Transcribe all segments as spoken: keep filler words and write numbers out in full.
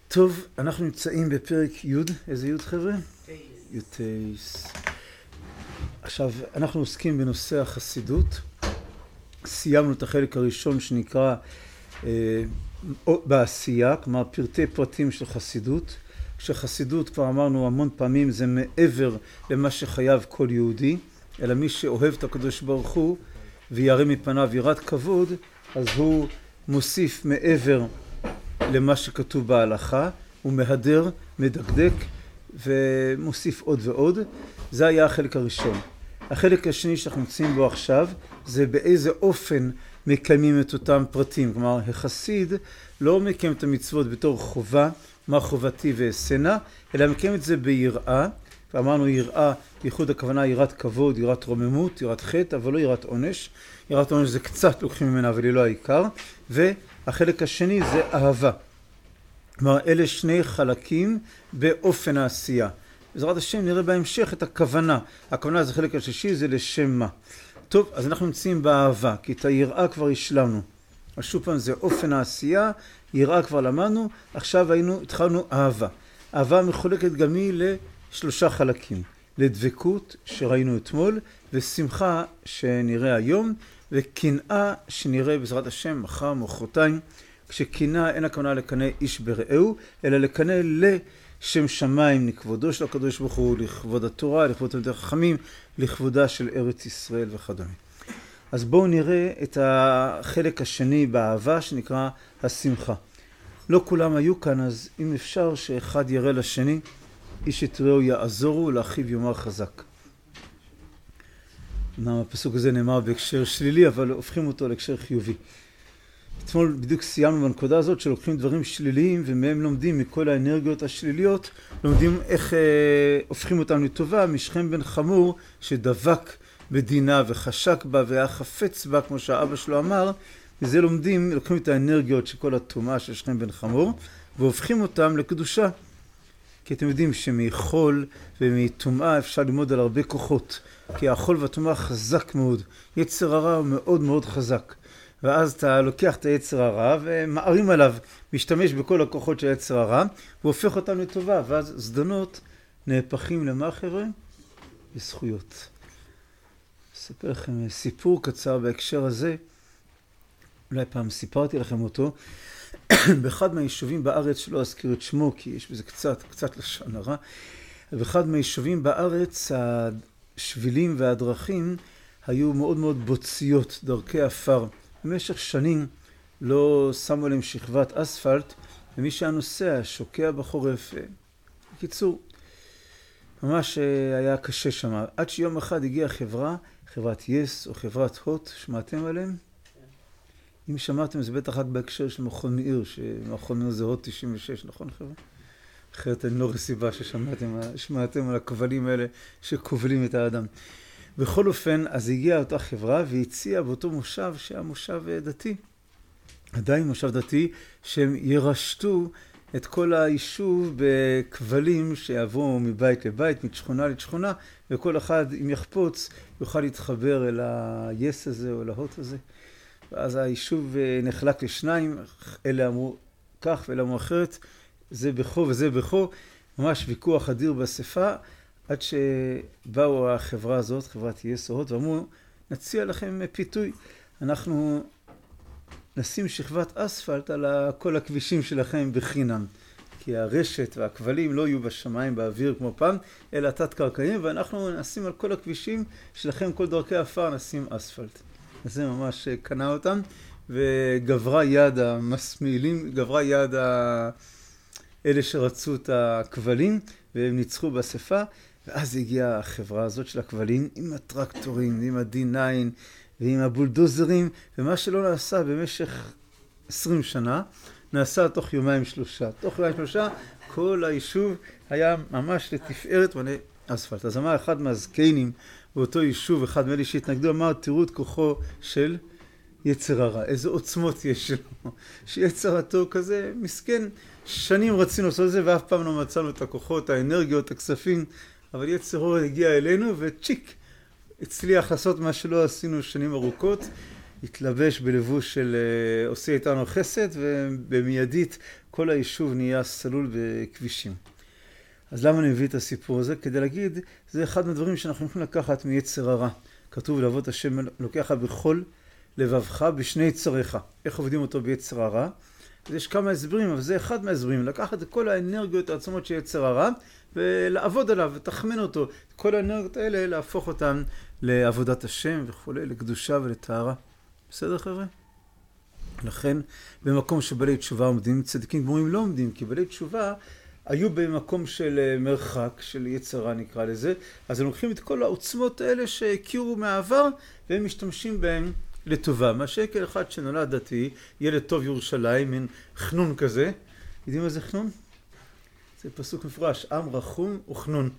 טוב, אנחנו נמצאים בפרק י', איזה י' חבר'ה? י' תייס. עכשיו, אנחנו עוסקים בנושא החסידות. סיימנו את החלק הראשון שנקרא אה, בעשייה, כלומר פרטי פרטים של חסידות. כשחסידות, כבר אמרנו המון פעמים, זה מעבר למה שחייב כל יהודי, אלא מי שאוהב את הקדוש ברוך הוא וירא מפניו יראת כבוד, אז הוא מוסיף מעבר למה שכתוב בהלכה, הוא מהדר, מדקדק ומוסיף עוד ועוד. זה היה החלק הראשון. החלק השני שאנחנו נמצאים בו עכשיו, זה באיזה אופן מקיימים את אותם פרטים. כלומר, החסיד לא מקיים את המצוות בתור חובה, מה חובתי ואסנה, אלא מקיים את זה ביראה. ואמרנו יראה, בייחוד הכוונה יראת כבוד, יראת רוממות, יראת חטא, אבל לא יראת עונש. יראת עונש זה קצת לוקחים ממנה, אבל היא לא העיקר. והחלק השני זה אהבה. כלומר, אלה שני חלקים באופן העשייה. בעזרת השם נראה בהמשך את הכוונה. הכוונה זה חלק השלישי, זה לשם מה. טוב, אז אנחנו נמצאים באהבה, כי את היראה כבר השלמנו. אז שוב פעם זה אופן העשייה, יראה כבר למדנו, עכשיו היינו, התחלנו אהבה. אהבה מחולקת גם היא לשלושה חלקים. לדבקות שראינו אתמול, ושמחה שנראה היום, וקנאה שנראה בעזרת השם מחר, מחרתיים. כשקנאה אין הכוונה לקנא איש ברעהו, אלא לקנא לשם שמיים, לכבודו של הקדוש ברוך הוא, לכבוד התורה, לכבוד תלמידי חכמים, לכבודה של ארץ ישראל וכדומה. אז בואו נראה את החלק השני באהבה שנקרא השמחה. לא כולם היו כאן, אז אם אפשר שאחד יראה לשני, איש את רעהו יעזורו, לאחיו יאמר חזק. אמנם הפסוק הזה נאמר בהקשר שלילי, אבל הופכים אותו להקשר חיובי. אתמול בדיוק סיימנו בנקודה הזאת שלוקחים דברים שליליים ומהם לומדים מכל האנרגיות השליליות, לומדים איך אה, הופכים אותם לטובה, משכם בן חמור שדבק בדינה וחשק בה והיה חפץ בה כמו שהאבא שלו אמר, וזה לומדים, לוקחים את האנרגיות של כל הטומאה של שכם בן חמור והופכים אותם לקדושה. כי אתם יודעים שמחול ומטומאה אפשר ללמוד על הרבה כוחות, כי החול והטומאה חזק מאוד, יצר הרע הוא מאוד מאוד חזק. ואז אתה לוקח את היצר הרע ומערים עליו, משתמש בכל הכוחות של היצר הרע, והופך אותם לטובה, ואז זדונות נהפכים למה חבר'ה? לזכויות. אספר לכם סיפור קצר בהקשר הזה, אולי פעם סיפרתי לכם אותו, באחד מהיישובים בארץ, שלא אזכיר את שמו, כי יש בזה קצת, קצת לשון הרע, באחד מהיישובים בארץ, השבילים והדרכים היו מאוד מאוד בוציות, דרכי אפר. במשך שנים לא שמו עליהם שכבת אספלט, ומי שהיה נוסע שוקע בחורף. בקיצור, ממש היה קשה שם. עד שיום אחד הגיעה חברה, חברת יס או חברת הוט, שמעתם עליהם? כן. אם שמעתם, זה בטח רק בהקשר של מכון מאיר, שמכון מאיר זה הוט תשעים ושש, נכון חבר'ה? אחרת אני לא רואה סיבה ששמעתם על הכבלים האלה שכובלים את האדם. בכל אופן, אז הגיעה אותה חברה והציעה באותו מושב שהיה מושב דתי. עדיין מושב דתי, שהם ירשתו את כל היישוב בכבלים שיעברו מבית לבית, משכונה לשכונה, וכל אחד אם יחפוץ יוכל להתחבר אל היס הזה או להוט הזה. ואז היישוב נחלק לשניים, אלה אמרו כך ואלה אמרו אחרת, זה בכו וזה בכו, ממש ויכוח אדיר באספה, עד שבאו החברה הזאת, חברת יסוהות, ואמרו, נציע לכם פיתוי. אנחנו נשים שכבת אספלט על כל הכבישים שלכם בחינם. כי הרשת והכבלים לא יהיו בשמיים, באוויר כמו פעם, אלא תת-קרקעיים, ואנחנו נשים על כל הכבישים שלכם, כל דרכי אפר, נשים אספלט. אז זה ממש קנה אותם, וגברה יד המסמילים, גברה יד ה... אלה שרצו את הכבלים, והם ניצחו באספה, ואז הגיעה החברה הזאת של הכבלים עם הטרקטורים, עם ה-די ניין ועם הבולדוזרים, ומה שלא נעשה במשך עשרים שנה, נעשה תוך יומיים שלושה. תוך יומיים שלושה, כל היישוב היה ממש לתפארת מלא אספלט. אז אמר אחד מהזקנים באותו יישוב, אחד מאלה שהתנגדו, אמר, תראו את כוחו של יצר הרע. איזה עוצמות יש שלו. שיצר הטוב כזה מסכן. שנים רצינו לעשות את זה, ואף פעם לא מצאנו את הכוחות, האנרגיות, הכספים, אבל יצר הרע הגיע אלינו, וצ'יק, הצליח לעשות מה שלא עשינו שנים ארוכות, התלבש בלבוש של עושה איתנו חסד, ובמיידית כל היישוב נהיה סלול בכבישים. אז למה אני מביא את הסיפור הזה? כדי להגיד, זה אחד מהדברים שאנחנו יכולים לקחת מיצר הרע. כתוב לעבוד השם לוקח בכל לבבך בשני צריך. איך עובדים אותו ביצר הרע? אז יש כמה הסברים, אבל זה אחד מההסברים. לקחת את כל האנרגיות העצומות של יצר הרע, ולעבוד עליו, ותחמן אותו. כל האנרגיות האלה, להפוך אותן לעבודת השם וכו', לקדושה ולטהרה. בסדר חבר'ה? לכן, במקום שבעלי תשובה עומדים, צדיקים גמורים לא עומדים, כי בעלי תשובה היו במקום של מרחק, של יצרה נקרא לזה, אז הם לוקחים את כל העוצמות האלה שהכירו מהעבר, והם משתמשים בהם לטובה. מה שכל אחד שנולד דתי, ילד טוב ירושלים, מין חנון כזה. יודעים מה זה חנון? זה פסוק מפורש, עם רחום וחנון.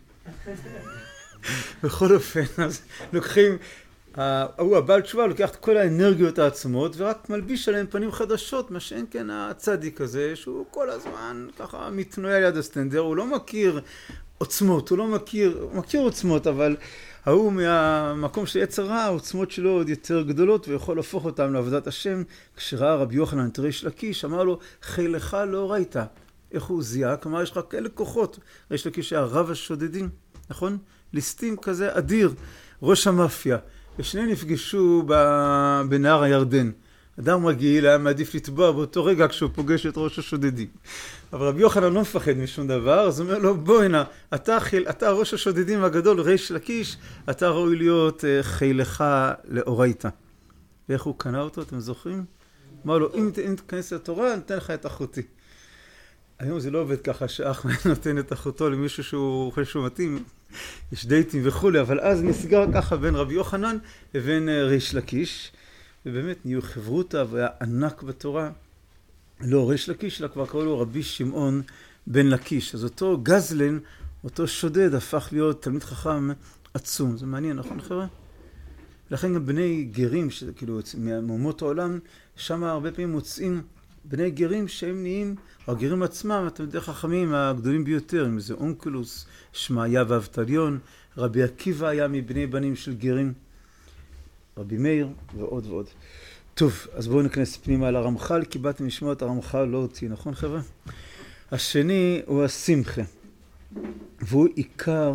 בכל אופן, אז לוקחים, הוא הבעל תשובה לוקח את כל האנרגיות העצמות, ורק מלביש עליהם פנים חדשות, מה שאין כן הצדיק הזה, שהוא כל הזמן ככה מתנועה ליד הסטנדר, הוא לא מכיר עוצמות, הוא לא מכיר, הוא מכיר עוצמות, אבל ההוא מהמקום של יצר רע, העוצמות שלו עוד יותר גדולות, ויכול להפוך אותם לעבודת השם. כשראה רבי יוחנן את ריש לקיש, אמר לו, חילך לא ראית. איך הוא זיהה? כלומר, יש לך כאלה כוחות. ריש לקיש היה רב השודדים, נכון? ליסטים כזה אדיר, ראש המאפיה. ושני נפגשו בנהר הירדן. אדם רגיל היה מעדיף לטבוע באותו רגע כשהוא פוגש את ראש השודדים. אבל רבי יוחנן לא מפחד משום דבר, אז הוא אומר לו, בוא הנה, אתה, אתה ראש השודדים הגדול, ריש לקיש, אתה ראוי להיות חילך לאורייתא. ואיך הוא קנה אותו, אתם זוכרים? אמר לו, אם, אם תכנס לתורה, אני אתן לך את אחותי. היום זה לא עובד ככה שאח נותן את אחותו למישהו שהוא חושב שהוא מתאים, יש דייטים וכו', אבל אז נסגר ככה בין רבי יוחנן לבין ריש לקיש, ובאמת נהיו חברותה והיה ענק בתורה. לא ריש לקיש, אלא כבר קראו לו רבי שמעון בן לקיש. אז אותו גזלן, אותו שודד, הפך להיות תלמיד חכם עצום. זה מעניין, נכון חבר'ה? לכן גם בני גרים, שזה כאילו מאומות העולם, שם הרבה פעמים מוצאים בני גרים שהם נהיים, הגרים עצמם, אתם יודעים חכמים הגדולים ביותר, אם זה אונקלוס, שמעיה ואבטליון, רבי עקיבא היה מבני בנים של גרים, רבי מאיר ועוד ועוד. טוב, אז בואו נכנס פנימה על הרמח"ל, כי באתם לשמוע את הרמח"ל, לא אותי, נכון חבר'ה? השני הוא השמחה, והוא עיקר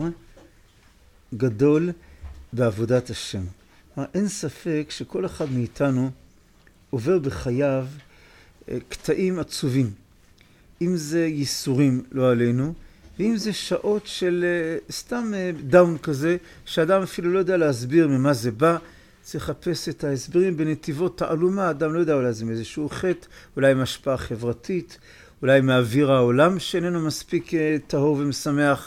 גדול בעבודת השם. אין ספק שכל אחד מאיתנו עובר בחייו קטעים עצובים, אם זה ייסורים לא עלינו, ואם זה שעות של סתם דאון כזה, שאדם אפילו לא יודע להסביר ממה זה בא, צריך לחפש את ההסברים בנתיבות תעלומה, אדם לא יודע אולי זה מאיזשהו חטא, אולי מהשפעה חברתית, אולי מאוויר העולם שאיננו מספיק טהור ומשמח,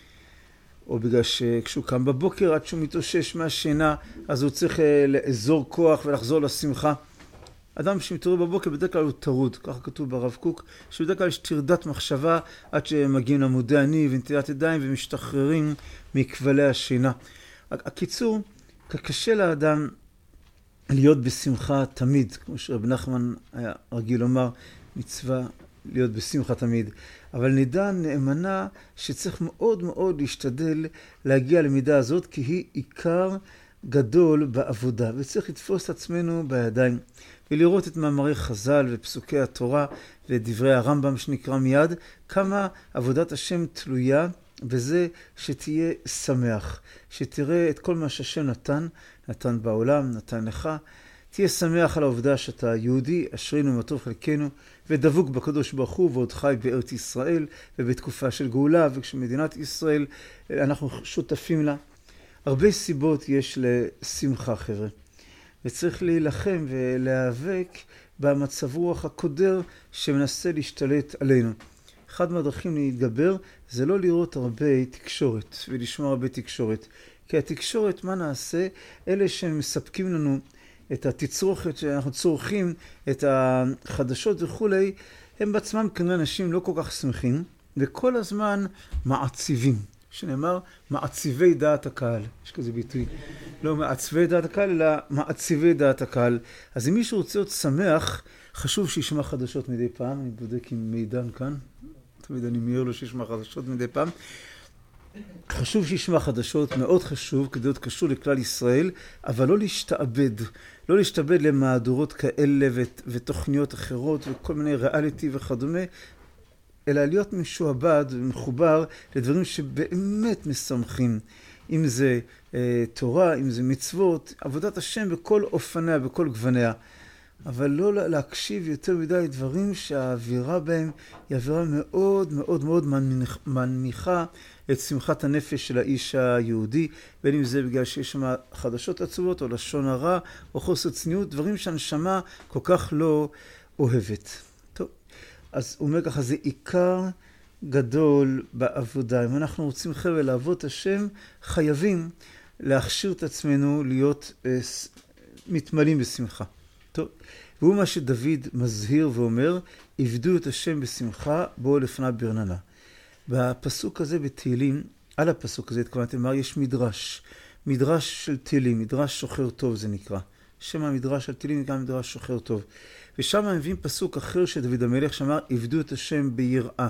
או בגלל שכשהוא קם בבוקר עד שהוא מתאושש מהשינה, אז הוא צריך לאזור כוח ולחזור לשמחה. אדם שמתעורר בבוקר בדרך כלל הוא טרוד, ככה כתוב ברב קוק, שבדרך כלל יש טרדת מחשבה עד שמגיעים לעמודי עני ונטילת ידיים ומשתחררים מכבלי השינה. הקיצור, קשה לאדם להיות בשמחה תמיד, כמו שרב נחמן היה רגיל לומר, מצווה להיות בשמחה תמיד. אבל נדע נאמנה שצריך מאוד מאוד להשתדל להגיע למידה הזאת, כי היא עיקר גדול בעבודה, וצריך לתפוס את עצמנו בידיים, ולראות את מאמרי חז"ל ופסוקי התורה ודברי הרמב"ם שנקרא מיד, כמה עבודת השם תלויה בזה שתהיה שמח, שתראה את כל מה שהשם נתן, נתן בעולם, נתן לך, תהיה שמח על העובדה שאתה יהודי, אשרינו מה טוב חלקנו, ודבוק בקדוש ברוך הוא, ועוד חי בארץ ישראל, ובתקופה של גאולה, וכשמדינת ישראל אנחנו שותפים לה. הרבה סיבות יש לשמחה חבר'ה, וצריך להילחם ולהיאבק במצב רוח הקודר שמנסה להשתלט עלינו. אחד מהדרכים להתגבר זה לא לראות הרבה תקשורת ולשמוע הרבה תקשורת, כי התקשורת, מה נעשה? אלה שמספקים לנו את התצרוכת שאנחנו צורכים, את החדשות וכולי, הם בעצמם כנראה אנשים לא כל כך שמחים, וכל הזמן מעציבים. שנאמר, מעציבי דעת הקהל. יש כזה ביטוי. לא מעצבי דעת הקהל, אלא מעציבי דעת הקהל. אז אם מישהו רוצה להיות שמח, חשוב שישמע חדשות מדי פעם. אני בודק עם מידן כאן. תמיד אני מעיר לו שישמע חדשות מדי פעם. חשוב שישמע חדשות, מאוד חשוב, כדי להיות קשור לכלל ישראל, אבל לא להשתעבד, לא להשתעבד למהדורות כאלה ותוכניות אחרות וכל מיני ריאליטי וכדומה, אלא להיות משועבד ומחובר לדברים שבאמת משמחים. אם זה אה, תורה, אם זה מצוות, עבודת השם בכל אופניה, בכל גווניה. אבל לא להקשיב יותר מדי דברים שהאווירה בהם היא אווירה מאוד מאוד מאוד מנמיכה את שמחת הנפש של האיש היהודי, בין אם זה בגלל שיש שם חדשות עצובות או לשון הרע או חוסר צניעות, דברים שהנשמה כל כך לא אוהבת. טוב, אז הוא אומר ככה, זה עיקר גדול בעבודה. אם אנחנו רוצים חבר'ה לעבוד את השם, חייבים להכשיר את עצמנו להיות אה, מתמלאים בשמחה. טוב, והוא מה שדוד מזהיר ואומר, עבדו את השם בשמחה, בואו לפניו ברננה. בפסוק הזה בתהילים, על הפסוק הזה התכוונתי לומר, יש מדרש, מדרש של תהילים, מדרש שוחר טוב זה נקרא. שם המדרש של תהילים נקרא מדרש שוחר טוב. ושם מביאים פסוק אחר של דוד המלך שאמר, עבדו את השם ביראה.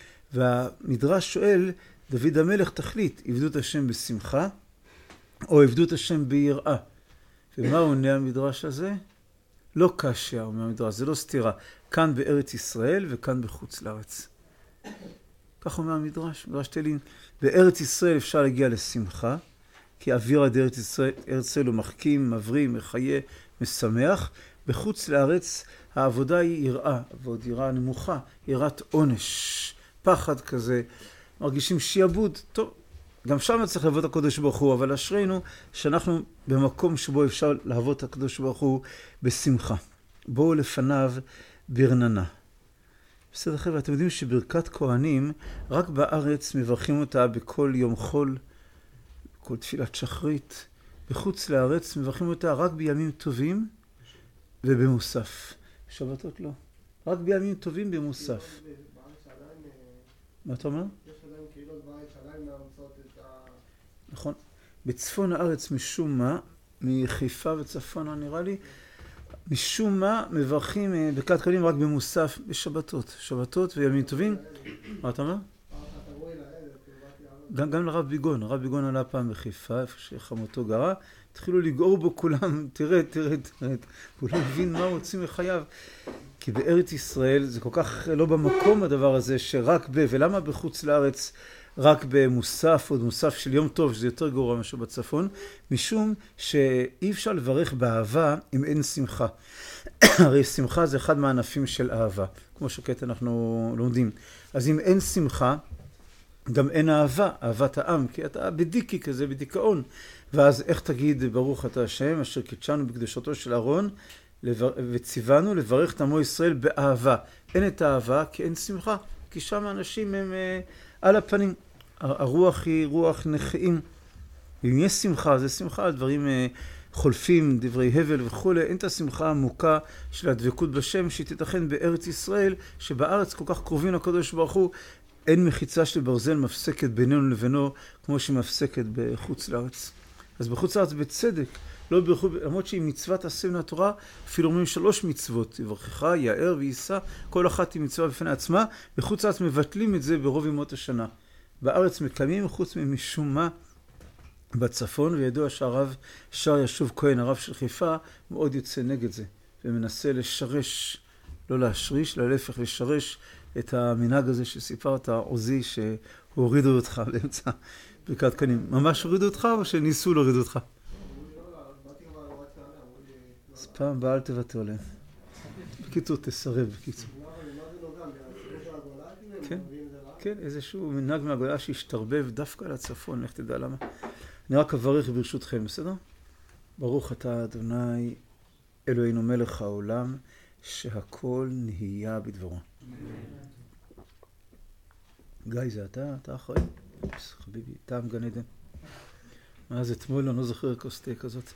והמדרש שואל, דוד המלך תחליט, עבדו את השם בשמחה, או עבדו את השם ביראה. ומה עונה המדרש הזה? לא קשיא, אומר המדרש, זה לא סתירה. כאן בארץ ישראל וכאן בחוץ לארץ. כך אומר המדרש, מדרש תהילים. בארץ ישראל אפשר להגיע לשמחה, כי אוויר עד ארץ ישראל, ארץ ישראל הוא מחכים, מבריא, מחיה, משמח. בחוץ לארץ העבודה היא יראה, ועוד יראה נמוכה, יראת עונש, פחד כזה, מרגישים שיעבוד. טוב, גם שם צריך לעבוד את הקדוש ברוך הוא, אבל אשרינו שאנחנו במקום שבו אפשר לעבוד את הקדוש ברוך הוא בשמחה. בואו לפניו ברננה. בסדר חבר'ה, אתם יודעים שברכת כהנים, רק בארץ מברכים אותה בכל יום חול, בכל תפילת שחרית. בחוץ לארץ מברכים אותה רק בימים טובים ובמוסף. שבתות לא. רק בימים טובים במוסף. מה אתה אומר? נכון. בצפון הארץ משום מה, מחיפה וצפונה נראה לי, משום מה מברכים ברכת כהנים רק במוסף בשבתות. שבתות וימים טובים. מה אתה אומר? גם, גם לרב ביגון. הרב ביגון עלה פעם בחיפה, איפה שחמותו גרה. התחילו לגעור בו כולם, תראה, תראה, תראה. הוא לא מבין מה רוצים לחייו. כי בארץ ישראל זה כל כך לא במקום הדבר הזה שרק ב... ולמה בחוץ לארץ רק במוסף, עוד מוסף של יום טוב, שזה יותר גרוע משהו בצפון, משום שאי אפשר לברך באהבה אם אין שמחה. הרי שמחה זה אחד מהענפים של אהבה, כמו שכעת אנחנו לומדים. אז אם אין שמחה, גם אין אהבה, אהבת העם, כי אתה בדיקי כזה, בדיכאון. ואז איך תגיד ברוך אתה השם, אשר קידשנו בקדושתו של אהרון, וציוונו לברך את עמו ישראל באהבה. אין את האהבה כי אין שמחה, כי שם האנשים הם על הפנים. הרוח היא רוח נחיים. ואם יש שמחה, זה שמחה על דברים חולפים, דברי הבל וכו'. אין את השמחה העמוקה של הדבקות בשם שתתכן בארץ ישראל, שבארץ כל כך קרובים לקדוש ברוך הוא, אין מחיצה של ברזל מפסקת בינינו לבינו, כמו שמפסקת בחוץ לארץ. אז בחוץ לארץ בצדק, לא ברכו, למרות שהיא מצוות עשה מן התורה, אפילו אומרים שלוש מצוות, יברכך, יאר ויישא, כל אחת היא מצווה בפני עצמה, בחוץ לארץ מבטלים את זה ברוב ימות השנה. בארץ מקיימים חוץ ממשום מה בצפון, וידוע שהרב שר ישוב כהן, הרב של חיפה, מאוד יוצא נגד זה, ומנסה לשרש, לא להשריש, אלא להפך לשרש את המנהג הזה שסיפרת, עוזי, שהורידו אותך באמצע ברכת כהנים. ממש הורידו אותך או שניסו להוריד אותך? אז פעם בא אל תוותר להם. בקיצור, תסרב, בקיצור. כן, כן, איזשהו מנהג מהגולה שהשתרבב דווקא לצפון, איך תדע למה. אני רק אברך ברשותכם, בסדר? ברוך אתה אדוני אלוהינו מלך העולם, שהכל נהיה בדברו. גיא, זה אתה? אתה אחראי? חביבי, טעם גן עדן. אז אתמול אני לא זוכר כוס תה כזאת.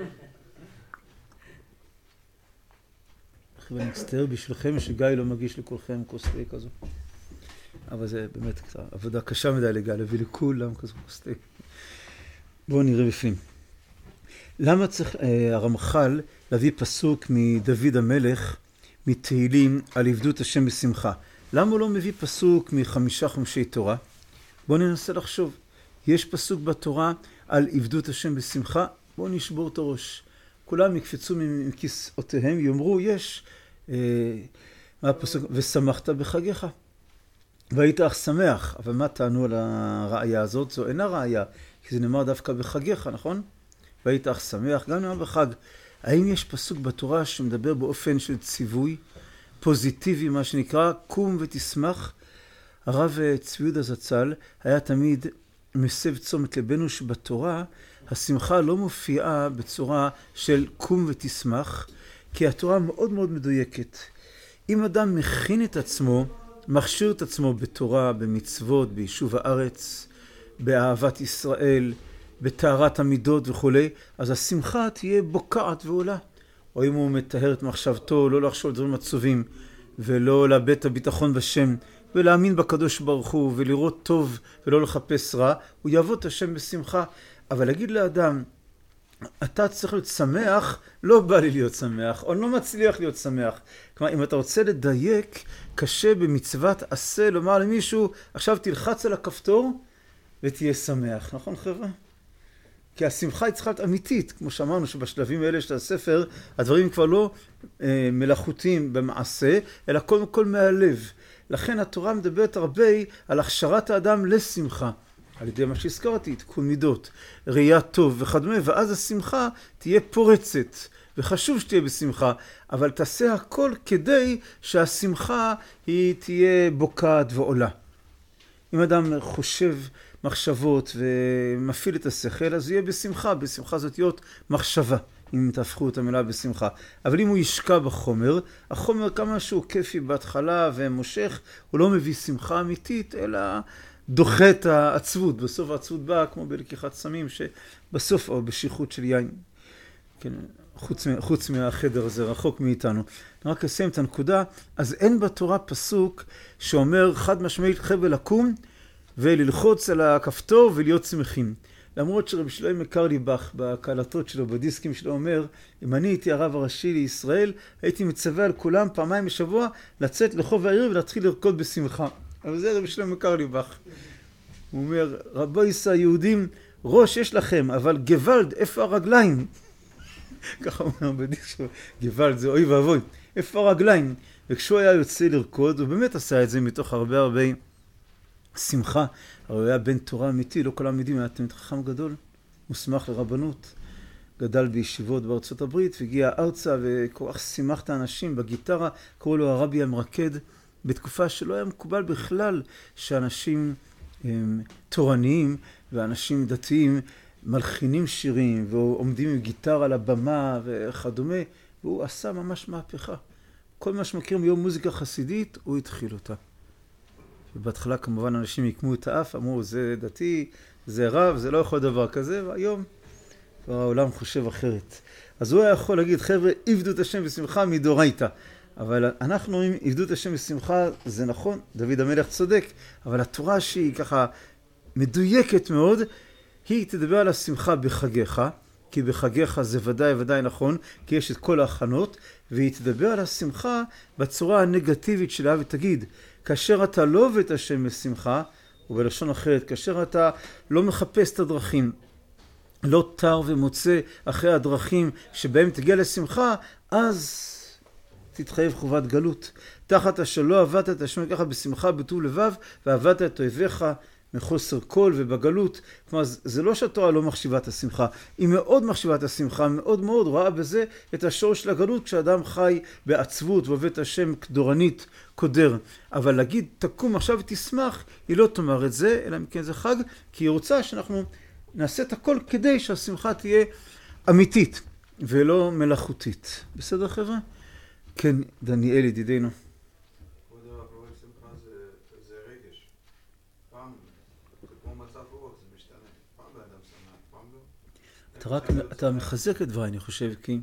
ואני מצטער בשבילכם שגיא לא מגיש לכולכם כוס תה כזאת. אבל זה באמת עבודה קשה מדי לגיא, להביא לכולם כזאת כוס תה. בואו נראה בפנים. למה צריך אה, הרמח"ל להביא פסוק מדוד המלך, מתהילים על עבדות השם בשמחה? למה הוא לא מביא פסוק מחמישה חומשי תורה? בואו ננסה לחשוב. יש פסוק בתורה על עבדות השם בשמחה, בואו נשבור את הראש. כולם יקפצו מכיסאותיהם, יאמרו, יש, אה, מה הפסוק? ושמחת בחגיך. והיית אך שמח, אבל מה טענו על הראיה הזאת? זו אינה ראיה, כי זה נאמר דווקא בחגיך, נכון? והיית אך שמח, גם נאמר בחג. האם יש פסוק בתורה שמדבר באופן של ציווי, פוזיטיבי, מה שנקרא, קום ותשמח? הרב צבי יהודה זצ"ל היה תמיד מסב תשומת לבנו שבתורה השמחה לא מופיעה בצורה של קום ותשמח, כי התורה מאוד מאוד מדויקת. אם אדם מכין את עצמו, מכשיר את עצמו בתורה, במצוות, ביישוב הארץ, באהבת ישראל, בטהרת המידות וכו', אז השמחה תהיה בוקעת ועולה. או אם הוא מטהר את מחשבתו, לא לחשוב דברים עצובים, ולא לאבד את הביטחון בשם, ולהאמין בקדוש ברוך הוא, ולראות טוב ולא לחפש רע, הוא יעבוד את השם בשמחה. אבל להגיד לאדם, אתה צריך להיות שמח, לא בא לי להיות שמח, או לא מצליח להיות שמח. כלומר, אם אתה רוצה לדייק, קשה במצוות עשה לומר למישהו, עכשיו תלחץ על הכפתור ותהיה שמח. נכון חבר'ה? כי השמחה היא צריכה להיות אמיתית, כמו שאמרנו שבשלבים האלה של הספר, הדברים כבר לא אה, מלאכותיים במעשה, אלא קודם כל מהלב. לכן התורה מדברת הרבה על הכשרת האדם לשמחה. על ידי מה שהזכרתי, תיקון מידות, ראייה טוב וכדומה, ואז השמחה תהיה פורצת, וחשוב שתהיה בשמחה, אבל תעשה הכל כדי שהשמחה היא תהיה בוקעת ועולה. אם אדם חושב מחשבות ומפעיל את השכל, אז יהיה בשמחה, בשמחה זאת להיות מחשבה, אם תהפכו את המילה בשמחה. אבל אם הוא ישקע בחומר, החומר כמה שהוא כיפי בהתחלה ומושך, הוא לא מביא שמחה אמיתית, אלא דוחה את העצבות. בסוף העצבות באה כמו בלקיחת סמים, שבסוף או בשליחות של יין. כן, חוץ, חוץ מהחדר הזה, רחוק מאיתנו. אני רק אסיים את הנקודה. אז אין בתורה פסוק שאומר חד משמעית חבל לקום וללחוץ על הכפתור ולהיות שמחים. למרות שרבי שלמה קרליבך בקלטות שלו, בדיסקים שלו, אומר, אם אני הייתי הרב הראשי לישראל, הייתי מצווה על כולם פעמיים בשבוע לצאת לחוב העיר ולהתחיל לרקוד בשמחה. אבל זה רבי שלמה קרליבך. הוא אומר, רבו יישא יהודים, ראש יש לכם, אבל גוואלד, איפה הרגליים? ככה הוא אומר בדיסק שלו, גוואלד זה אוי ואבוי, איפה הרגליים? וכשהוא היה יוצא לרקוד, הוא באמת עשה את זה מתוך הרבה הרבה שמחה. הרי הוא היה בן תורה אמיתי, לא כל העמידים, היה תמיד חכם גדול, מוסמך לרבנות, גדל בישיבות בארצות הברית, והגיע ארצה וכל כך שימח את האנשים בגיטרה, קראו לו הרבי המרקד, בתקופה שלא היה מקובל בכלל שאנשים הם, תורניים ואנשים דתיים מלחינים שירים ועומדים עם גיטרה על הבמה וכדומה, והוא עשה ממש מהפכה. כל מה שמכירים ביום מוזיקה חסידית, הוא התחיל אותה. ובהתחלה כמובן אנשים יקמו את האף, אמרו זה דתי, זה רב, זה לא יכול דבר כזה, והיום כבר העולם חושב אחרת. אז הוא היה יכול להגיד, חבר'ה, עבדו את השם בשמחה מדורייתא. אבל אנחנו אומרים, עבדו את השם בשמחה, זה נכון, דוד המלך צודק, אבל התורה שהיא ככה מדויקת מאוד, היא תדבר על השמחה בחגיך, כי בחגיך זה ודאי ודאי נכון, כי יש את כל ההכנות, והיא תדבר על השמחה בצורה הנגטיבית שלה, ותגיד, כאשר אתה לא עובד את השם בשמחה, ובלשון אחרת, כאשר אתה לא מחפש את הדרכים, לא תר ומוצא אחרי הדרכים שבהם תגיע לשמחה, אז תתחייב חובת גלות. תחת אשר לא עבדת את השם ככה בשמחה בטוב לבב, ועבדת את אויביך מחוסר כל ובגלות. כלומר, זה לא שהתורה לא מחשיבה את השמחה, היא מאוד מחשיבה את השמחה, מאוד מאוד רואה בזה את השורש של הגלות, כשאדם חי בעצבות ועובד את השם כדורנית, קודר. אבל להגיד תקום עכשיו ותשמח, היא לא תאמר את זה, אלא מכן זה חג, כי היא רוצה שאנחנו נעשה את הכל כדי שהשמחה תהיה אמיתית ולא מלאכותית. בסדר חבר'ה? כן, דניאל ידידינו. כבוד הרב, אבל שמחה זה רגש. פעם, כמו מצב רוח, זה משתנה. פעם באדם שמח, פעם לא. אתה מחזק את דברי, אני חושב, כי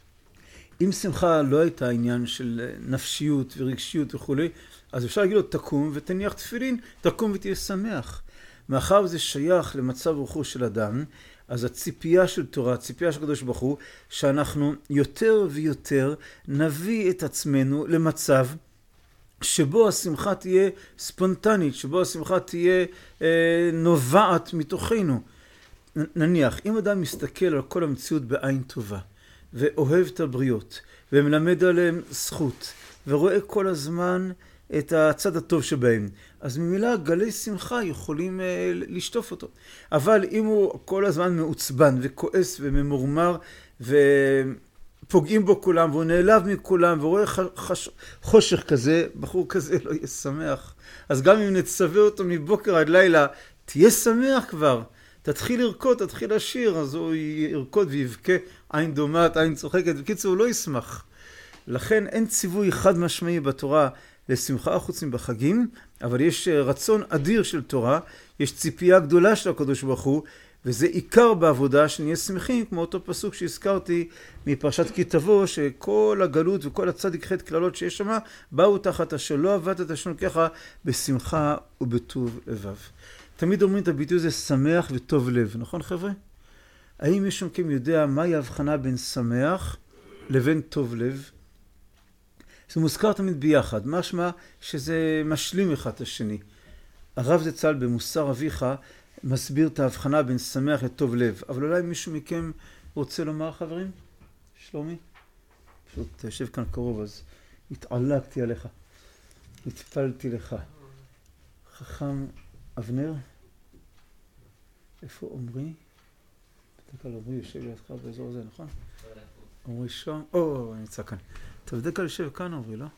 אם שמחה לא הייתה עניין של נפשיות ורגשיות וכו', אז אפשר להגיד לו, תקום ותניח תפילין, תקום ותהיה שמח. מאחר וזה שייך למצב רוחו של אדם, אז הציפייה של תורה, הציפייה של הקדוש ברוך הוא, שאנחנו יותר ויותר נביא את עצמנו למצב שבו השמחה תהיה ספונטנית, שבו השמחה תהיה אה, נובעת מתוכנו. נניח, אם אדם מסתכל על כל המציאות בעין טובה, ואוהב את הבריות, ומלמד עליהם זכות, ורואה כל הזמן את הצד הטוב שבהם, אז ממילא גלי שמחה יכולים אה, לשטוף אותו. אבל אם הוא כל הזמן מעוצבן וכועס וממורמר ופוגעים בו כולם, והוא נעלב מכולם ורואה חש... חושך כזה, בחור כזה לא יהיה שמח. אז גם אם נצווה אותו מבוקר עד לילה, תהיה שמח כבר. תתחיל לרקוד, תתחיל לשיר, אז הוא ירקוד ויבכה, עין דומעת, עין צוחקת, בקיצור הוא לא ישמח. לכן אין ציווי חד משמעי בתורה לשמחה חוץ מבחגים, אבל יש רצון אדיר של תורה, יש ציפייה גדולה של הקדוש ברוך הוא, וזה עיקר בעבודה שנהיה שמחים, כמו אותו פסוק שהזכרתי מפרשת כי תבוא, שכל הגלות וכל הצדיק חטא כללות שיש שם, באו תחת אשר לא עבדת את השם ככה בשמחה ובטוב לבב. תמיד אומרים את הביטוי הזה שמח וטוב לב, נכון חבר'ה? האם מישהו מכם יודע מהי ההבחנה בין שמח לבין טוב לב? זה מוזכר תמיד ביחד, משמע שזה משלים אחד את השני. הרב זצ"ל במוסר אביך מסביר את ההבחנה בין שמח לטוב לב, אבל אולי מישהו מכם רוצה לומר חברים? שלומי? פשוט יושב כאן קרוב, אז התעלקתי עליך, התפלתי לך. חכם אבנר? איפה עומרי? בדרך כלל עומרי יושב לידך באזור הזה, נכון? עומרי שם? או, אני נמצא כאן. אתה בדרך כלל יושב כאן עומרי, לא?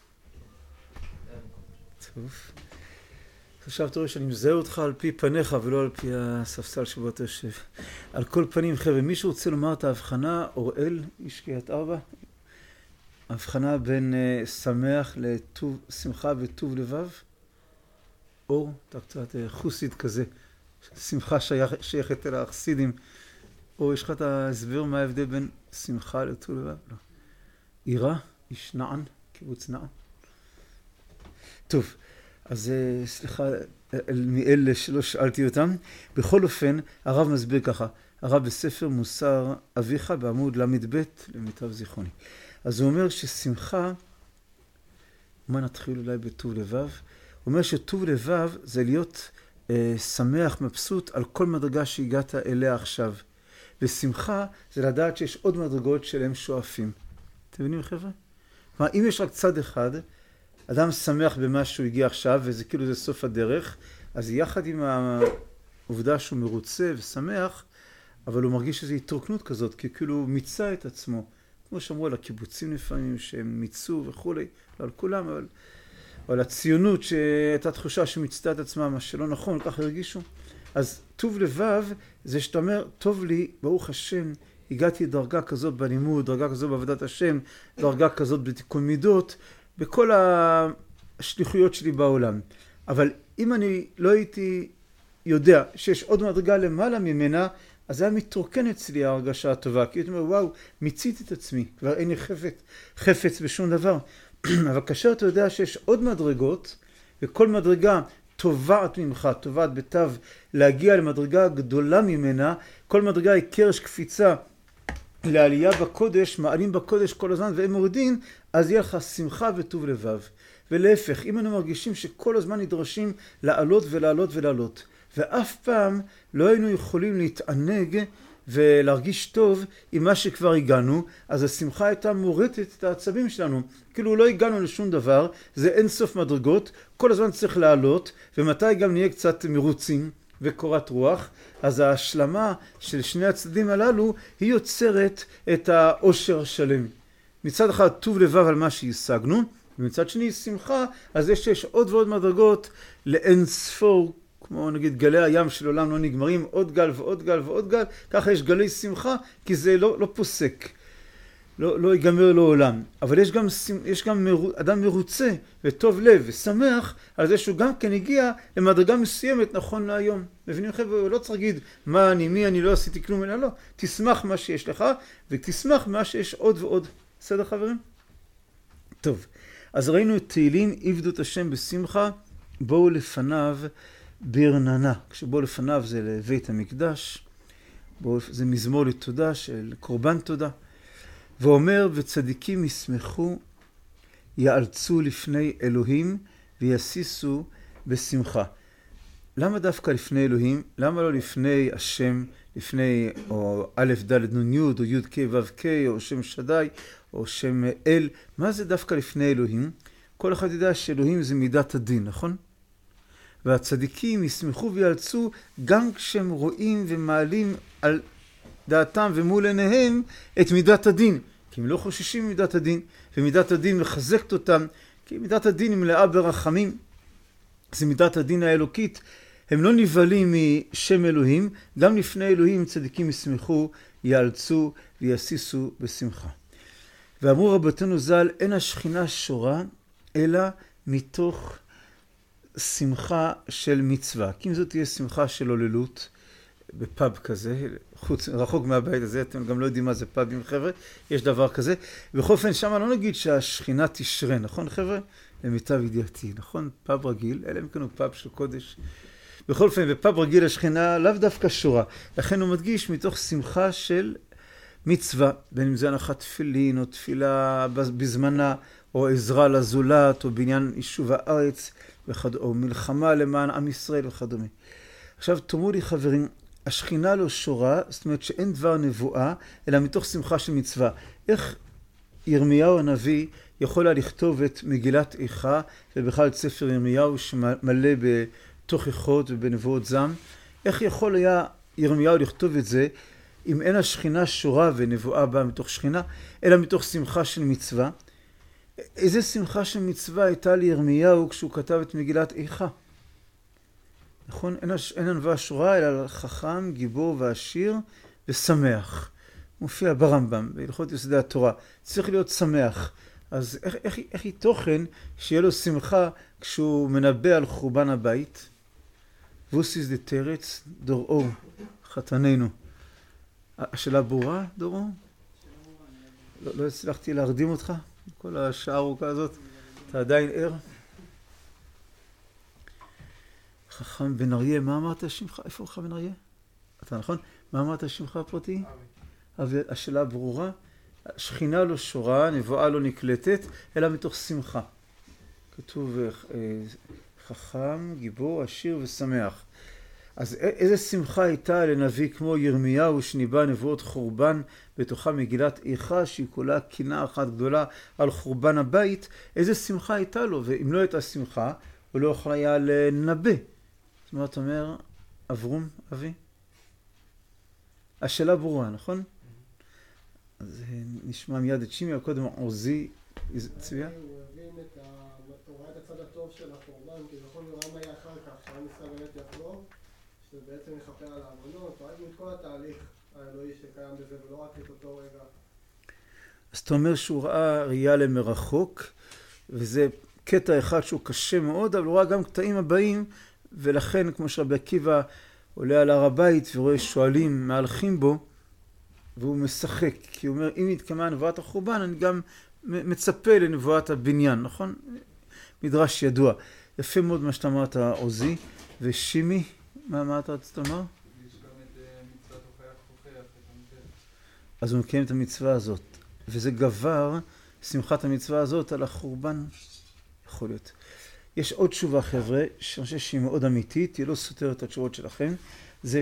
טוב. עכשיו תראו שאני מזהה אותך על פי פניך ולא על פי הספסל שבו אתה יושב. על כל פנים, חבר'ה, מישהו רוצה לומר את ההבחנה, אוראל, איש קריית ארבע? ההבחנה בין uh, שמח לשמחה וטוב לבב? אור, אתה קצת uh, חוסית כזה, שמחה שייך, שייכת אל החסידים. או יש לך את ההסבר מה ההבדל בין שמחה לטוב לבב? לא. עירה, איש נען, קיבוץ נען. טוב. אז סליחה מאלה שלא שאלתי אותם. בכל אופן, הרב מסביר ככה. הרב בספר מוסר אביך בעמוד למד ב' למיטב זיכרוני. אז הוא אומר ששמחה, מה נתחיל אולי בטוב לבב? הוא אומר שטוב לבב זה להיות אה, שמח, מבסוט על כל מדרגה שהגעת אליה עכשיו. ושמחה זה לדעת שיש עוד מדרגות שלהם שואפים. אתם מבינים חבר'ה? כלומר, אם יש רק צד אחד, אדם שמח במה שהוא הגיע עכשיו, וזה כאילו זה סוף הדרך, אז יחד עם העובדה שהוא מרוצה ושמח, אבל הוא מרגיש שזו התרוקנות כזאת, כי כאילו הוא מיצה את עצמו. כמו שאמרו על הקיבוצים לפעמים, שהם מיצו וכו', לא על כולם, אבל, אבל הציונות שהייתה תחושה שמיצתה את עצמה, מה שלא נכון, ככה הרגישו. אז טוב לבב זה שאתה אומר, טוב לי, ברוך השם, הגעתי דרגה כזאת בלימוד, דרגה כזאת בעבודת השם, דרגה כזאת בתיקון מידות, בכל השליחויות שלי בעולם. אבל אם אני לא הייתי יודע שיש עוד מדרגה למעלה ממנה, אז זה היה מתרוקן אצלי ההרגשה הטובה. כי הייתי אומר, וואו, מיציתי את עצמי, כבר אין לי חפץ, חפץ בשום דבר. אבל כאשר אתה יודע שיש עוד מדרגות, וכל מדרגה טובעת ממך, טובעת בתו, להגיע למדרגה גדולה ממנה, כל מדרגה היא קרש קפיצה, לעלייה בקודש, מעלים בקודש כל הזמן והם מורידים, אז יהיה לך שמחה וטוב לבב. ולהפך, אם אנו מרגישים שכל הזמן נדרשים לעלות ולעלות ולעלות, ואף פעם לא היינו יכולים להתענג ולהרגיש טוב עם מה שכבר הגענו, אז השמחה הייתה מורטת את העצבים שלנו. כאילו לא הגענו לשום דבר, זה אין סוף מדרגות, כל הזמן צריך לעלות, ומתי גם נהיה קצת מרוצים וקורת רוח, אז ההשלמה של שני הצדדים הללו היא יוצרת את האושר השלם. מצד אחד טוב לבב על מה שהשגנו, ומצד שני שמחה, אז יש שיש עוד ועוד מדרגות לאין ספור, כמו נגיד גלי הים של עולם לא נגמרים, עוד גל ועוד גל ועוד גל, ככה יש גלי שמחה, כי זה לא, לא פוסק, לא, לא ייגמר לעולם. אבל יש גם, יש גם מר, אדם מרוצה וטוב לב ושמח על זה שהוא גם כן הגיע למדרגה מסוימת נכון להיום. מבינים חבר'ה, לא צריך להגיד מה אני, מי אני, לא עשיתי כלום, אלא לא. תשמח מה שיש לך ותשמח מה שיש עוד ועוד. בסדר חברים? טוב, אז ראינו את תהילים, עבדו את השם בשמחה, בואו לפניו ברננה. כשבואו לפניו זה לבית המקדש, בואו, זה מזמור לתודה של קורבן תודה. ואומר, וצדיקים ישמחו יאלצו לפני אלוהים ויסיסו בשמחה. למה דווקא לפני אלוהים? למה לא לפני השם, לפני או א' ד' נ' י' או י' כ' ו' כ' או שם שדי או שם אל? מה זה דווקא לפני אלוהים? כל אחד יודע שאלוהים זה מידת הדין, נכון? והצדיקים ישמחו ויאלצו גם כשהם רואים ומעלים על דעתם ומול עיניהם את מידת הדין. כי הם לא חוששים ממידת הדין, ומידת הדין מחזקת אותם, כי מידת הדין היא מלאה ברחמים. זה מידת הדין האלוקית. הם לא נבהלים משם אלוהים, גם לפני אלוהים צדיקים ישמחו, יאלצו ויסיסו בשמחה. ואמרו רבותינו ז"ל, אין השכינה שורה, אלא מתוך שמחה של מצווה. כי אם זאת תהיה שמחה של עוללות, בפאב כזה, חוץ, רחוק מהבית הזה, אתם גם לא יודעים מה זה פאבים, חבר'ה, יש דבר כזה. בכל אופן, שם לא נגיד שהשכינה תשרה, נכון חבר'ה? למיטב ידיעתי, נכון? פאב רגיל, אלא אם כן הוא פאב של קודש. בכל אופן, בפאב רגיל השכינה לאו דווקא שורה. לכן הוא מדגיש מתוך שמחה של מצווה, בין אם זה הנחת תפילין, או תפילה בזמנה, או עזרה לזולת, או בניין יישוב הארץ, או מלחמה למען עם ישראל וכדומה. עכשיו, תאמרו לי חברים, השכינה לא שורה, זאת אומרת שאין דבר נבואה, אלא מתוך שמחה של מצווה. איך ירמיהו הנביא יכול היה לכתוב את מגילת איכה, ובכלל את ספר ירמיהו שמלא בתוכחות ובנבואות זעם? איך יכול היה ירמיהו לכתוב את זה, אם אין השכינה שורה ונבואה באה מתוך שכינה, אלא מתוך שמחה של מצווה? איזה שמחה של מצווה הייתה לירמיהו כשהוא כתב את מגילת איכה? נכון? אין, אין הנבואה שורה, אלא חכם, גיבור ועשיר ושמח. מופיע ברמב"ם, בהלכות יסודי התורה. צריך להיות שמח. אז איך, איך, איך היא תוכן שיהיה לו שמחה כשהוא מנבא על חורבן הבית? ווסיס דתרץ, דוראו, חתננו. השאלה ברורה, דוראו? לא, לא הצלחתי להרדים אותך? כל השעה הארוכה הזאת. אתה עדיין ער? חכם בן אריה, מה אמרת שמך? איפה חכם בן אריה? אתה נכון? מה אמרת שמך הפרטי? אבי. השאלה ברורה. שכינה לא שורה, נבואה לא נקלטת, אלא מתוך שמחה. כתוב חכם, גיבור, עשיר ושמח. אז איזה שמחה הייתה לנביא כמו ירמיהו שניבא נבואות חורבן בתוכה מגילת איכה שהיא כולה קינה אחת גדולה על חורבן הבית? איזה שמחה הייתה לו? ואם לא הייתה שמחה, הוא לא יכול היה לנבא. זאת אומרת, אומר, אברום, אבי? השאלה ברורה, נכון? אז נשמע מיד את שימי, קודם עוזי, צביה? הוא הבין את ה... הוא ראה את הצד הטוב של החורבן, כי נכון הוא ראה מה היה אחר כך, שעם ישראל באמת יחזור, שזה בעצם יכפר על העוונות, ראינו את כל התהליך האלוהי שקיים בזה, ולא רק את אותו רגע. אז אתה אומר שהוא ראה ראייה למרחוק, וזה קטע אחד שהוא קשה מאוד, אבל הוא ראה גם קטעים הבאים, ולכן, כמו שרבי עקיבא עולה על הר הבית ורואה שואלים מהלכים בו, והוא משחק, כי הוא אומר, אם נתקמה נבואת החורבן, אני גם מצפה לנבואת הבניין, נכון? מדרש ידוע. יפה מאוד מה שאתה אמרת, עוזי, ושימי, מה, מה אתה רצית לומר? יש גם את מצוות הוכיח הוכיח את המצוות. אז הוא מקיים את המצווה הזאת, וזה גבר, שמחת המצווה הזאת על החורבן, יכול להיות. יש עוד תשובה, חבר'ה, שאני חושב שהיא מאוד אמיתית, היא לא סותרת את התשובות שלכם, זה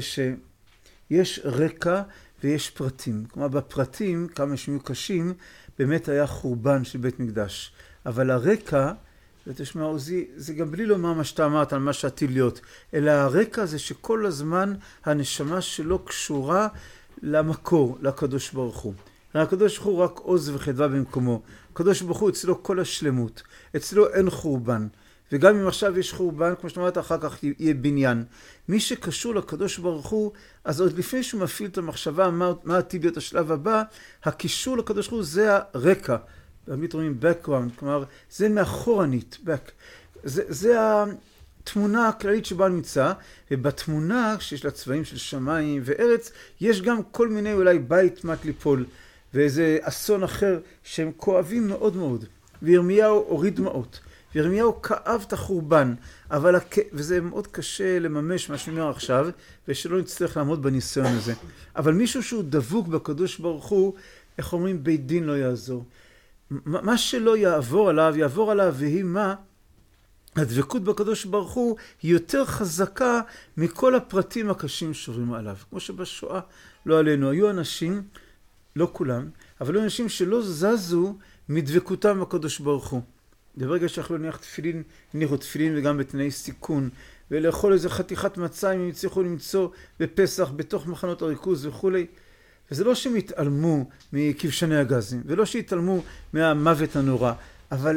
שיש רקע ויש פרטים. כלומר, בפרטים, כמה שהם היו קשים, באמת היה חורבן של בית מקדש. אבל הרקע, ותשמע עוזי, זה גם בלי לומר מה שאתה אמרת על מה שעתיד להיות, אלא הרקע זה שכל הזמן הנשמה שלו קשורה למקור, לקדוש ברוך הוא. הקדוש ברוך הוא רק עוז וחדווה במקומו. הקדוש ברוך הוא אצלו כל השלמות. אצלו אין חורבן. וגם אם עכשיו יש חורבן, כמו שאתה אומרת, אחר כך יהיה בניין. מי שקשור לקדוש ברוך הוא, אז עוד לפני שהוא מפעיל את המחשבה, מה, מה עתיד להיות השלב הבא, הקישור לקדוש ברוך הוא זה הרקע. באנגלית אומרים background, כלומר, זה מאחורנית, back. זה, זה התמונה הכללית שבה נמצא, ובתמונה, שיש לה צבעים של שמיים וארץ, יש גם כל מיני אולי בית מת ליפול, ואיזה אסון אחר שהם כואבים מאוד מאוד. וירמיהו הוריד דמעות. וירמיהו כאב את החורבן, אבל הכ... וזה מאוד קשה לממש מה שאני אומר עכשיו, ושלא נצטרך לעמוד בניסיון הזה. אבל מישהו שהוא דבוק בקדוש ברוך הוא, איך אומרים, בית דין לא יעזור. מה שלא יעבור עליו, יעבור עליו, והיא מה? הדבקות בקדוש ברוך הוא היא יותר חזקה מכל הפרטים הקשים שעוברים עליו. כמו שבשואה, לא עלינו, היו אנשים, לא כולם, אבל היו אנשים שלא זזו מדבקותם בקדוש ברוך הוא. ברגע שאנחנו לא נניח תפילין, הניחו תפילין וגם בתנאי סיכון, ולאכול איזה חתיכת מצה אם הם הצליחו למצוא בפסח, בתוך מחנות הריכוז וכו'. וזה לא שהם התעלמו מכבשני הגזים, ולא שהתעלמו מהמוות הנורא, אבל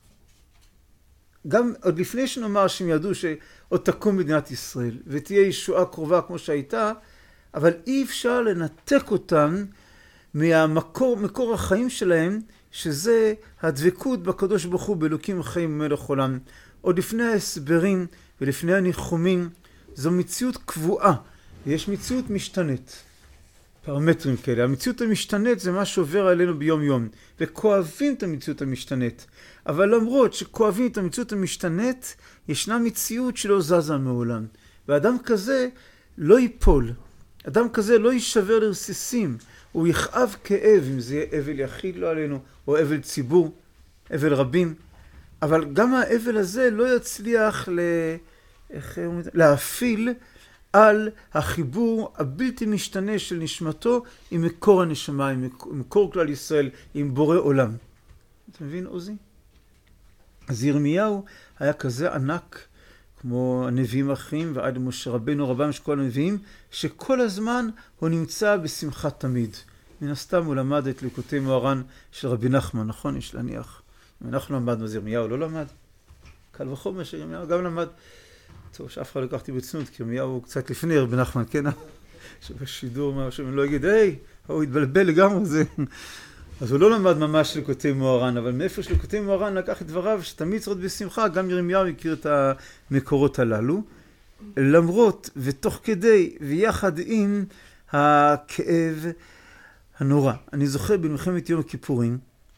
גם עוד לפני שנאמר שהם ידעו שעוד תקום מדינת ישראל, ותהיה ישועה קרובה כמו שהייתה, אבל אי אפשר לנתק אותם מהמקור, מקור החיים שלהם, שזה הדבקות בקדוש ברוך הוא באלוקים החיים ומלך עולם. עוד לפני ההסברים ולפני הניחומים, זו מציאות קבועה, ויש מציאות משתנית. פרמטרים כאלה. המציאות המשתנית זה מה שעובר עלינו ביום יום, וכואבים את המציאות המשתנית. אבל למרות שכואבים את המציאות המשתנית, ישנה מציאות שלא זזה מעולם. ואדם כזה לא ייפול. אדם כזה לא יישבר לרסיסים. הוא יכאב כאב, אם זה יהיה אבל יחיד לא עלינו, או אבל ציבור, אבל רבים. אבל גם האבל הזה לא יצליח ל... איך... להאפיל על החיבור הבלתי משתנה של נשמתו עם מקור הנשמה, עם מקור כלל ישראל, עם בורא עולם. אתה מבין, עוזי? אז ירמיהו היה כזה ענק, כמו הנביאים האחרים, ועד משה רבנו רבם של כל הנביאים, שכל הזמן הוא נמצא בשמחה תמיד. מן הסתם הוא למד את ליקוטי מוהר"ן של רבי נחמן, נכון? יש להניח. אם אנחנו למדנו, אז ירמיהו לא למד. קל וחומר שירמיהו גם למד. טוב, שאף אחד לא לקחתי ברצינות, כי ירמיהו הוא קצת לפני רבי נחמן, כן? שבשידור משהו, אני לא אגיד, היי, הוא התבלבל לגמרי זה. אז הוא לא למד ממש ליקוטי מוהר"ן, אבל מאיפה שליקוטי מוהר"ן לקח את דבריו, שתמיד צריך בשמחה, גם ירמיהו הכיר את המקורות הללו. למרות ותוך כדי ויחד עם הכאב הנורא. אני זוכר במלחמת יום הכיפורים,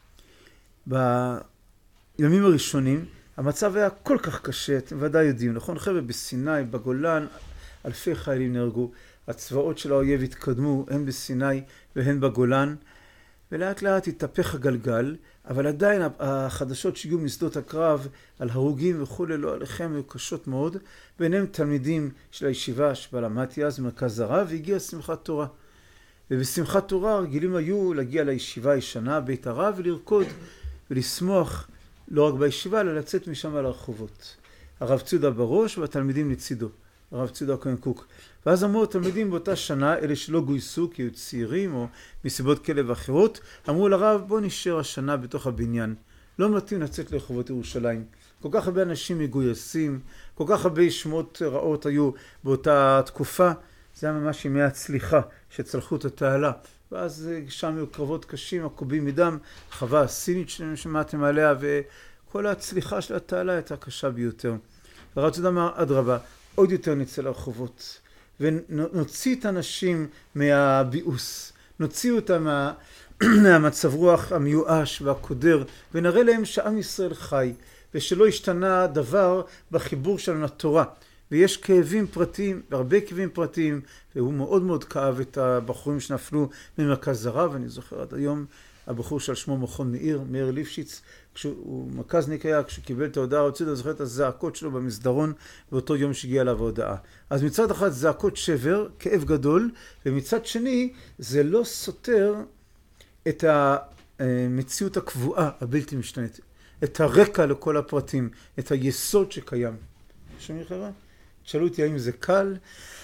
בימים הראשונים, המצב היה כל כך קשה, אתם ודאי יודעים, נכון? חבר'ה, בסיני, בגולן, אלפי חיילים נהרגו, הצבאות של האויב התקדמו, הן בסיני והן בגולן, ולאט לאט התהפך הגלגל, אבל עדיין החדשות שהגיעו משדות הקרב על הרוגים וכו' לא עליכם היו קשות מאוד, ביניהם תלמידים של הישיבה שבה למדתי אז במרכז הרב, והגיעה שמחת תורה. ובשמחת תורה רגילים היו להגיע לישיבה הישנה, בית הרב, ולרקוד ולשמוח לא רק בישיבה, אלא לצאת משם על הרחובות. הרב ציודה בראש והתלמידים לצידו, הרב ציודה כהן קוק. ואז אמרו התלמידים באותה שנה, אלה שלא גויסו כי היו צעירים או מסיבות כאלה ואחרות, אמרו לרב, בוא נשאר השנה בתוך הבניין. לא מתאים לצאת לרחובות ירושלים. כל כך הרבה אנשים מגויסים, כל כך הרבה שמות רעות היו באותה תקופה. זה היה ממש ימי הצליחה שצלחו את התעלה. ואז שם היו קרבות קשים, עקובים מדם, חווה הסינית ששמעתם עליה, וכל הצליחה של התעלה הייתה קשה ביותר. והרב ציודה אמר, אדרבה, עוד יותר נצא לרחובות, ונוציא את האנשים מהביאוס, נוציא אותם מה, מהמצב רוח המיואש והקודר, ונראה להם שעם ישראל חי, ושלא השתנה דבר בחיבור שלנו לתורה. ויש כאבים פרטיים, והרבה כאבים פרטיים, והוא מאוד מאוד כאב את הבחורים שנפלו ממרכז הרב. אני זוכר עד היום, הבחור של שמו מכון מאיר, מאיר ליפשיץ, כשהוא מקזניק היה, כשהוא קיבל את ההודעה, הוציא את זוכר את הזעקות שלו במסדרון, באותו יום שהגיע אליו ההודעה. אז מצד אחד זעקות שבר, כאב גדול, ומצד שני זה לא סותר את המציאות הקבועה, הבלתי משתנית, את הרקע לכל הפרטים, את היסוד שקיים. שומעים חבר'ה? תשאלו אותי האם זה קל?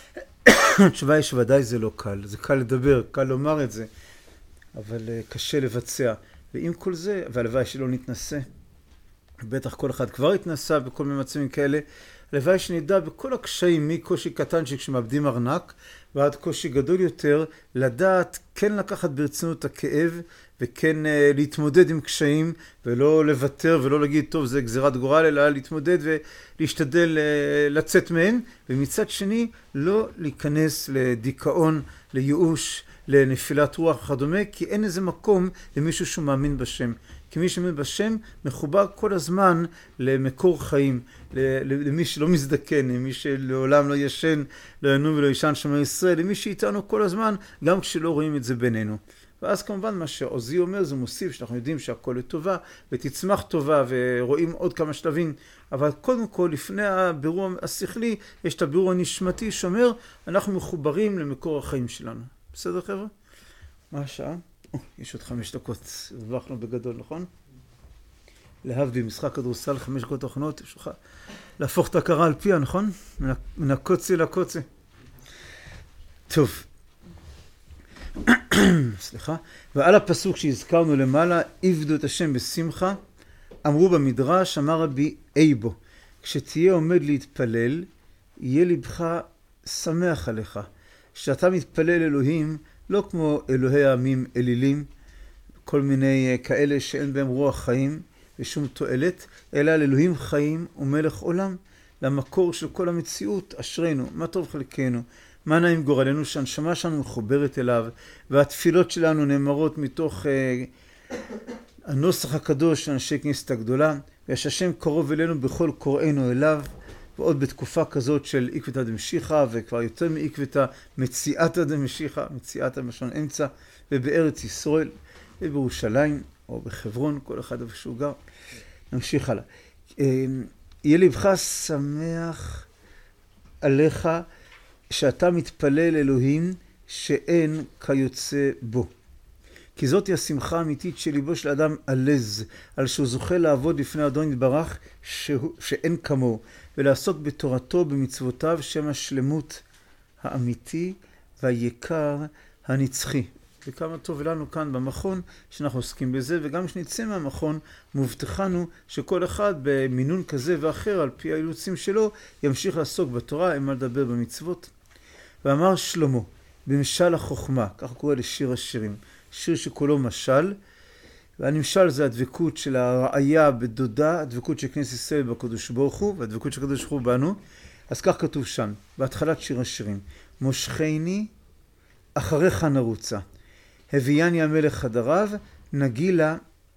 התשובה היא שוודאי זה לא קל. זה קל לדבר, קל לומר את זה, אבל קשה לבצע. ועם כל זה, והלוואי שלא נתנסה, בטח כל אחד כבר התנסה בכל מיני מצבים כאלה, הלוואי שנדע בכל הקשיים, מקושי קטן שכשמאבדים ארנק, ועד קושי גדול יותר, לדעת כן לקחת ברצינות את הכאב, וכן uh, להתמודד עם קשיים, ולא לוותר ולא להגיד, טוב, זה גזירת גורל, אלא להתמודד ולהשתדל uh, לצאת מהם, ומצד שני, לא להיכנס לדיכאון, לייאוש, לנפילת רוח וכדומה, כי אין איזה מקום למישהו שהוא מאמין בשם. כי מי שמאמין בשם מחובר כל הזמן למקור חיים, למי שלא מזדקן, למי שלעולם לא ישן, לא ינום ולא ישן שומר ישראל, למי שאיתנו כל הזמן, גם כשלא רואים את זה בינינו. ואז כמובן מה שעוזי אומר זה מוסיף שאנחנו יודעים שהכל לטובה ותצמח טובה ורואים עוד כמה שלבים, אבל קודם כל לפני הבירור השכלי יש את הבירור הנשמתי שאומר אנחנו מחוברים למקור החיים שלנו. בסדר חבר'ה? מה השעה? או, יש עוד חמש דקות, הרווחנו בגדול, נכון? להבדיל משחק כדורסל חמש דקות האחרונות, יש לך להפוך את ההכרה על פיה, נכון? מן הקוצי לקוצי. טוב. סליחה. ועל הפסוק שהזכרנו למעלה, עבדו את השם בשמחה, אמרו במדרש, אמר רבי אייבו, כשתהיה עומד להתפלל, יהיה לבך שמח עליך. שאתה מתפלל אלוהים, לא כמו אלוהי העמים אלילים, כל מיני כאלה שאין בהם רוח חיים ושום תועלת, אלא על אלוהים חיים ומלך עולם, למקור של כל המציאות, אשרנו, מה טוב חלקנו, מה נעים גורלנו שהנשמה שלנו מחוברת אליו, והתפילות שלנו נאמרות מתוך אה, הנוסח הקדוש של אנשי כנסת הגדולה, ויש השם קרוב אלינו בכל קוראינו אליו, ועוד בתקופה כזאת של עקבתא דמשיחא, וכבר יותר מעקבתא מציאתא דמשיחא, מציאתא בלשון אמצע, ובארץ ישראל, ובירושלים, או בחברון, כל אחד איפה שהוא גר. נמשיך הלאה. יהיה לבך שמח עליך, שאתה מתפלל אלוהים שאין כיוצא בו. כי זאת היא השמחה האמיתית של ליבו של אדם עלז, על שהוא זוכה לעבוד לפני אדון יתברך שאין כמוהו, ולעסוק בתורתו במצוותיו שם השלמות האמיתי והיקר הנצחי. וכמה טוב לנו כאן במכון שאנחנו עוסקים בזה, וגם כשנצא מהמכון מובטחנו שכל אחד במינון כזה ואחר על פי האילוצים שלו ימשיך לעסוק בתורה, אין מה לדבר במצוות. ואמר שלמה, במשל החוכמה, כך קורא לשיר השירים, שיר שכולו משל, והנמשל זה הדבקות של הראיה בדודה, הדבקות של כנסת ישראל בקדוש ברוך הוא, והדבקות של הקדוש ברוך הוא בנו. אז כך כתוב שם, בהתחלת שיר השירים, מושכני אחריך נרוצה, הביאני המלך חדריו, נגילה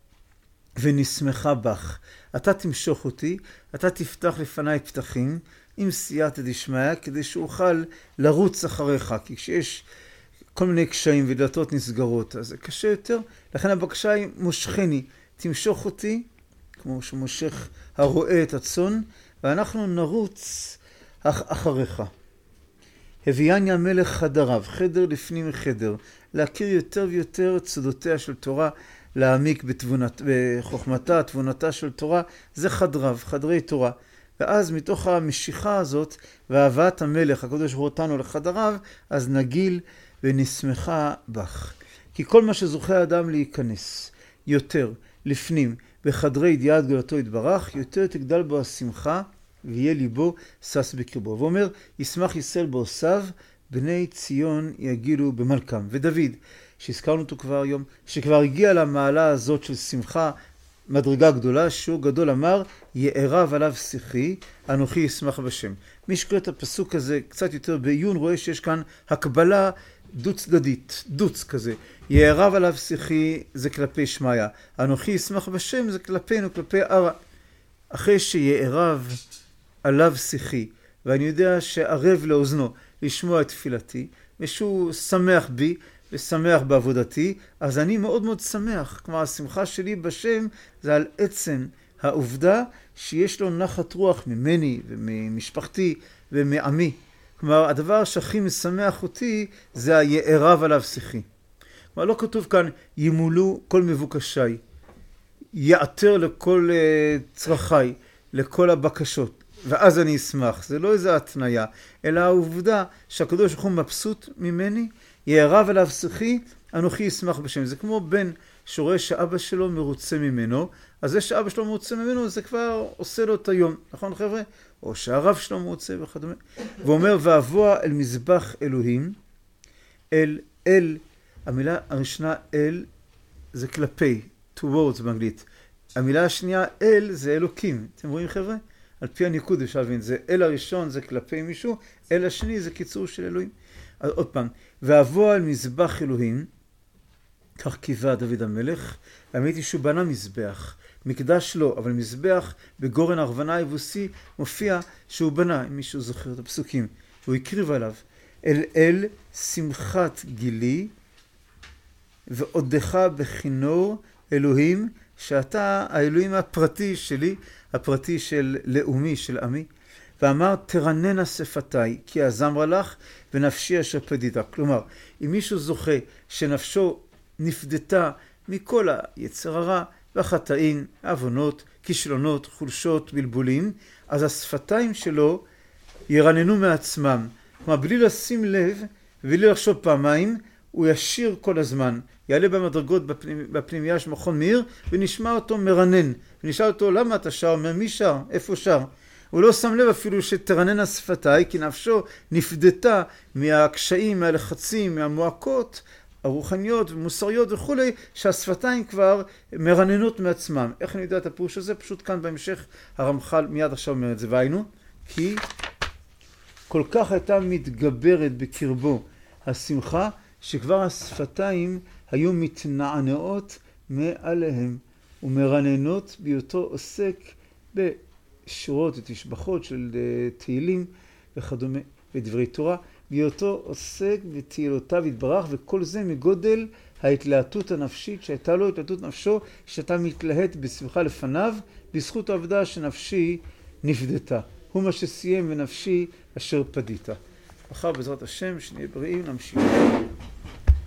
ונשמחה בך. אתה תמשוך אותי, אתה תפתח לפניי פתחים, עם סייעתא דשמיא, כדי שאוכל לרוץ אחריך, כי כשיש כל מיני קשיים ודלתות נסגרות, אז זה קשה יותר. לכן הבקשה היא מושכני, תמשוך אותי, כמו שמושך הרועה את הצאן, ואנחנו נרוץ אחריך. הביאני המלך חדריו, חדר לפנים חדר, להכיר יותר ויותר את סודותיה של תורה, להעמיק בתבונת, בחוכמתה, תבונתה של תורה, זה חדריו, חדרי תורה. ואז מתוך המשיכה הזאת, והבאת המלך, הקדוש ברוך הוא אותנו לחדריו, אז נגיל ונשמחה בך. כי כל מה שזוכה האדם להיכנס יותר לפנים בחדרי ידיעת גדולתו יתברך, יותר תגדל בו השמחה ויהיה ליבו שש בקרבו. ואומר, ישמח ישראל בעושיו, בני ציון יגילו במלכם. ודוד, שהזכרנו אותו כבר היום, שכבר הגיע למעלה הזאת של שמחה, מדרגה גדולה, שיעור גדול אמר, יערב עליו שיחי, אנוכי ישמח בשם. מי שקורא את הפסוק הזה קצת יותר בעיון, רואה שיש כאן הקבלה דו צדדית, דוץ כזה. יערב עליו שיחי זה כלפי שמיה, אנוכי ישמח בשם זה כלפינו, כלפי ערה. אחרי שיערב עליו שיחי, ואני יודע שערב לאוזנו לשמוע את תפילתי, ושהוא שמח בי ושמח בעבודתי, אז אני מאוד מאוד שמח. כלומר, השמחה שלי בשם זה על עצם העובדה שיש לו נחת רוח ממני וממשפחתי ומעמי. כלומר, הדבר שהכי משמח אותי זה היערב עליו שיחי. כלומר, לא כתוב כאן ימולו כל מבוקשי, יעתר לכל uh, צרכי, לכל הבקשות, ואז אני אשמח. זה לא איזו התניה, אלא העובדה שהקדוש ברוך הוא מבסוט ממני, יערב עליו שיחי, אנוכי ישמח בשם. זה כמו בן שרואה שאבא שלו מרוצה ממנו, אז זה שאבא שלו מרוצה ממנו, זה כבר עושה לו את היום. נכון חבר'ה? או שהרב שלו מרוצה וכדומה. ואומר, ואבוא אל מזבח אלוהים, אל, אל, המילה הראשונה אל, זה כלפי, towards באנגלית. המילה השנייה אל, זה אלוקים. אתם רואים חבר'ה? על פי הניקוד אפשר להבין, זה אל הראשון, זה כלפי מישהו, אל השני זה קיצור של אלוהים. אז עוד פעם, ואבוא על מזבח אלוהים, כך קיווה דוד המלך, האמת היא שהוא בנה מזבח, מקדש לא, אבל מזבח בגורן ארוונה היבוסי מופיע שהוא בנה, אם מישהו זוכר את הפסוקים, הוא הקריב עליו, אל אל שמחת גילי, ועודך בכינור אלוהים, שאתה האלוהים הפרטי שלי, הפרטי של לאומי, של עמי. ואמר תרננה שפתיי, כי הזמרה לך ונפשי אשר פדיתה. כלומר, אם מישהו זוכה שנפשו נפדתה מכל היצר הרע והחטאים, עוונות, כישלונות, חולשות, בלבולים, אז השפתיים שלו ירננו מעצמם. כלומר, בלי לשים לב ובלי לחשוב פעמיים, הוא ישיר כל הזמן. יעלה במדרגות בפנימ... בפנימייה של מכון מאיר, ונשמע אותו מרנן. ונשאל אותו, למה אתה שר? מי שר? איפה שר? הוא לא שם לב אפילו שתרננה שפתיי, כי נפשו נפדתה מהקשיים, מהלחצים, מהמועקות הרוחניות ומוסריות וכו', שהשפתיים כבר מרננות מעצמם. איך אני יודע את הפירוש הזה? פשוט כאן בהמשך הרמח"ל מיד עכשיו אומר את זה. והיינו, כי כל כך הייתה מתגברת בקרבו השמחה, שכבר השפתיים היו מתנענעות מעליהם, ומרננות בהיותו עוסק בשורות ותשבחות של תהילים וכדומה, ודברי תורה, בהיותו עוסק בתהילותיו יתברך, וכל זה מגודל ההתלהטות הנפשית שהייתה לו, התלהטות נפשו, שאתה מתלהט בשמחה לפניו, בזכות העובדה שנפשי נפדתה. הוא מה שסיים ונפשי אשר פדיתה. אחר בעזרת השם, שנהיה בריאים, נמשיך.